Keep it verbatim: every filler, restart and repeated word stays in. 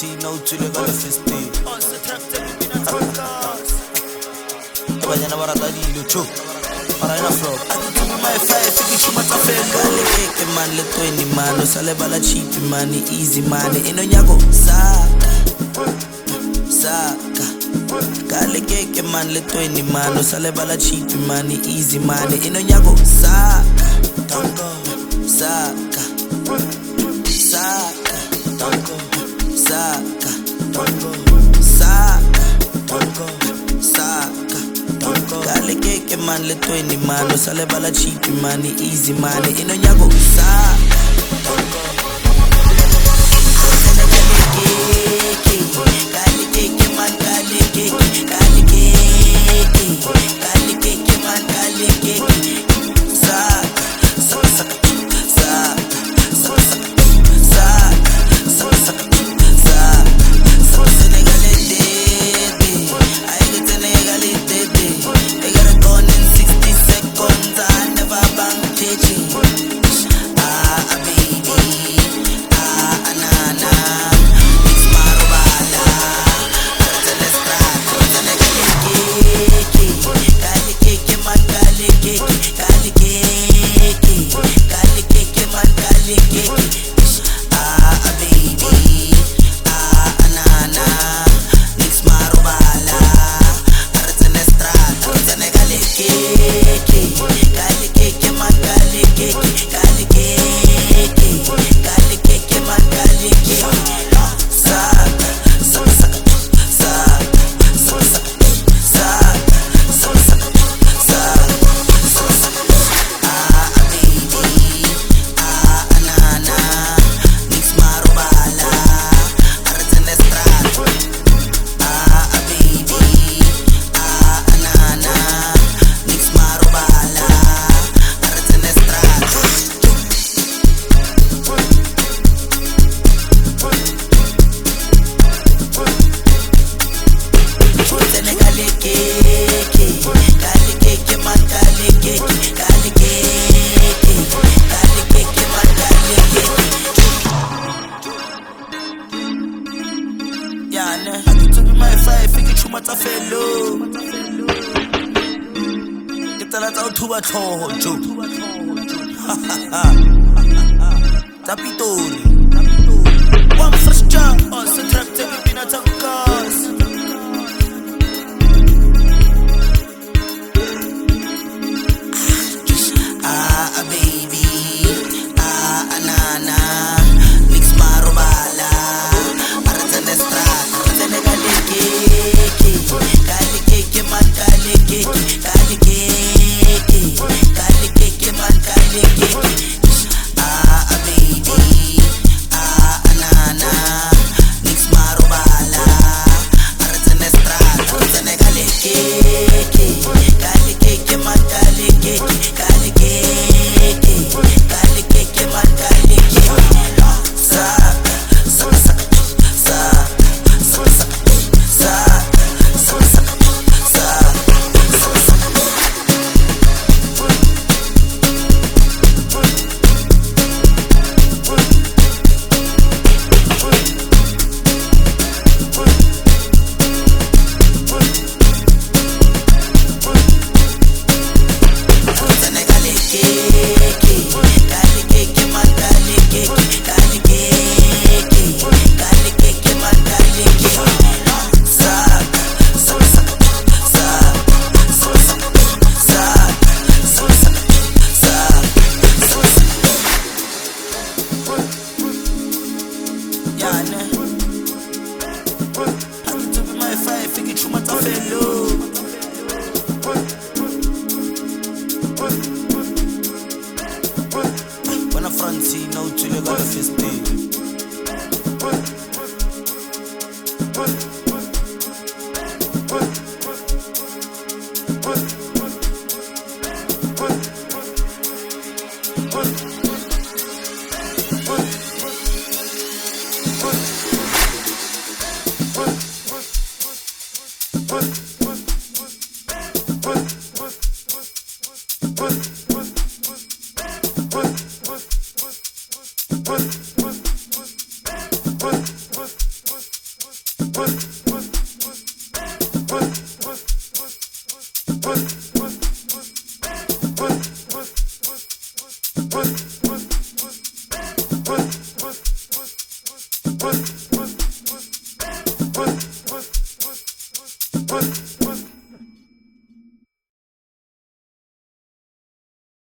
Francina utswile ka lefesteng banyana ba rata dilo cho para ena flop my five ke chuma tsa fela ke man le twenty man o sa lebala cheap money easy money eno nyako saka saka kale ke man le twenty man o sa lebala cheap money easy money eno nyako saka tango saka saka tango saka tango saka tango saka tango kale ke man le twenty man o sa lebala cheap money easy money eno nyako saka tango my five ke chuma tsa felo ke tala tsa uthuba tlhoho jo tsa Pitori one first jump on the track to be na tsa gas ah baby ah anana mix marobala Buona Francina utswile ka lefesteng What?